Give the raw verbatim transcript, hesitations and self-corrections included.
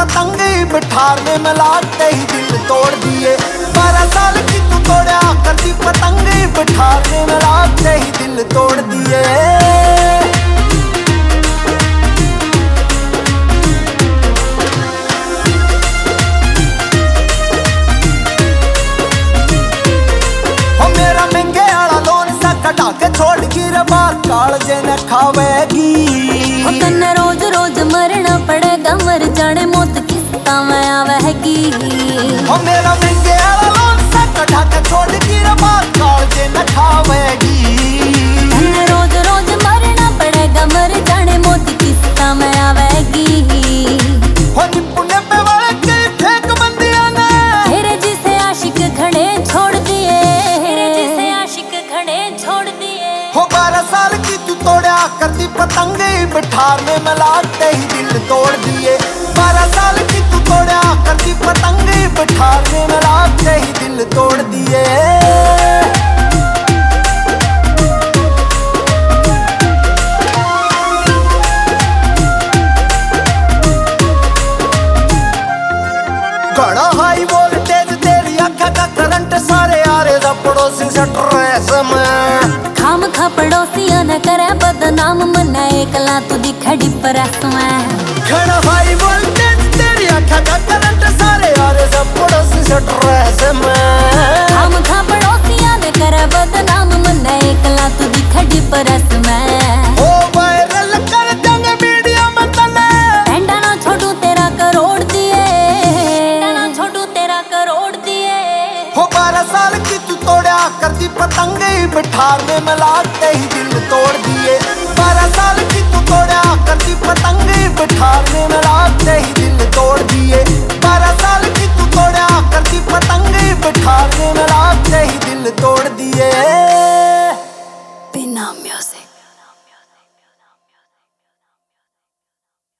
पतंग बिठारने में लाते ही दिल तोड़ दिए। बारह साल की तू तोड़ा करती पतंग बिठारने में लाते ही दिल तोड़ दिए। छोड़ की रबार कालजे न खावेगी। तन्ने रोज रोज मरना पड़ेगा, मर जाने मौत किस्ता में आवेगी। हो मेरा महंगे आला लोन सा कढ़ा के छोड़ की रबार कालजे न खावेगी। तन्ने रोज रोज मरना पड़ेगा, मर जाने मौत किस्ता में आवेगी। हो निपुणे पे वाले के ठेक बंदियां ने तेरे जिसे आशिक खड़े छोड़ दिए, तेरे जिसे आशिक खड़े छोड़ दिए। हो बारह साल की तू तोड़ा करती पतंग बिठारने में लाते ही दिल तोड़ दिए। बारह साल की तू तोड़ा करती पतंग बिठारने में लाते ही दिल तोड़ दिए। घड़ा हाई वोल्टेज तेरी आँखा का करंट सारे आरे दा पड़ोसी स्ट्रेस में। खाम खा पड़ोसिया न करे बदनाम, मना एकला तू दिखड़ी परस में। घड़ा हाई वोल्टेज तेरी आँखा का करंट सारे आरे दा पड़ोसी स्ट्रेस में। खाम खा पड़ोसिया न करे बदनाम, मना एकला तू दिखड़ी परस में। ओ वायरल कर देंगे मीडिया में तने, पेंडा ना छोड़ू तेरा करोड़ दिए, पेंडा ना छोड़ू तेरा करोड़ दिए। हो बारह साल की तू तोड़ा करती पतंग बिठारने में लाते ही दिल तोड़ दिए। बारह साल की तू तोड़ा करती पतंग बिठारने में लाते ही दिल तोड़ दिए।